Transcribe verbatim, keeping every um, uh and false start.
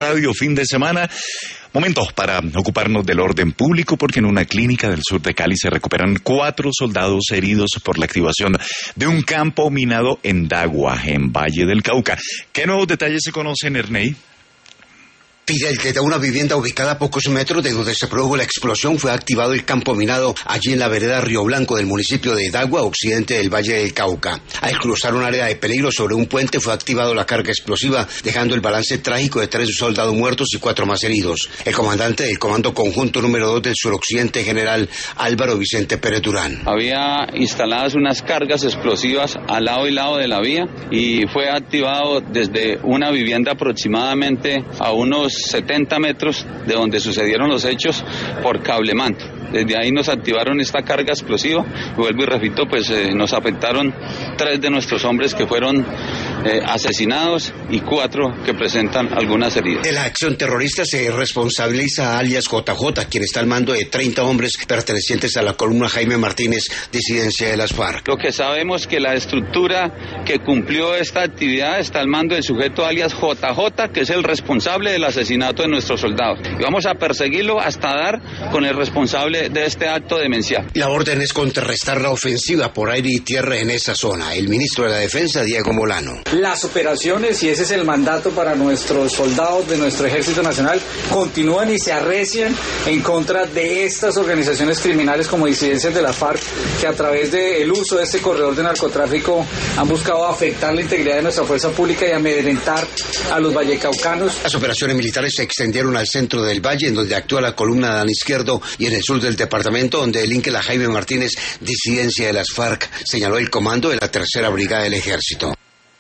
Radio fin de semana. Momentos para ocuparnos del orden público, porque en una clínica del sur de Cali se recuperan cuatro soldados heridos por la activación de un campo minado en Dagua, en Valle del Cauca. ¿Qué nuevos detalles se conocen, Ernei? Fidel, desde una vivienda ubicada a pocos metros de donde se produjo la explosión fue activado el campo minado allí en la vereda Río Blanco del municipio de Dagua, occidente del Valle del Cauca. Al cruzar un área de peligro sobre un puente fue activado la carga explosiva, dejando el balance trágico de tres soldados muertos y cuatro más heridos. El comandante del Comando Conjunto número dos del suroccidente, general Álvaro Vicente Pérez Durán. Había instaladas unas cargas explosivas al lado y lado de la vía y fue activado desde una vivienda aproximadamente a unos setenta metros de donde sucedieron los hechos por cablemanto. Desde ahí nos activaron esta carga explosiva. Vuelvo y repito, pues eh, nos afectaron tres de nuestros hombres que fueron eh, asesinados y cuatro que presentan algunas heridas. De la acción terrorista se responsabiliza a alias J J, quien está al mando de treinta hombres pertenecientes a la columna Jaime Martínez, disidencia de las FARC. Lo que sabemos es que la estructura que cumplió esta actividad está al mando del sujeto alias J J, que es el responsable del asesinato de nuestros soldados. Y vamos a perseguirlo hasta dar con el responsable de este acto demencial. La orden es contrarrestar la ofensiva por aire y tierra en esa zona. El ministro de la Defensa, Diego Molano. Las operaciones, y ese es el mandato para nuestros soldados de nuestro Ejército Nacional, continúan y se arrecian en contra de estas organizaciones criminales como disidencias de la FARC, que a través del uso de este corredor de narcotráfico han buscado afectar la integridad de nuestra fuerza pública y amedrentar a los vallecaucanos. Las operaciones militares se extendieron al centro del valle, en donde actúa la columna Dan Izquierdo, y en el sur del departamento, donde delinque la Jaime Martínez, disidencia de las FARC, señaló el comando de la tercera brigada del ejército.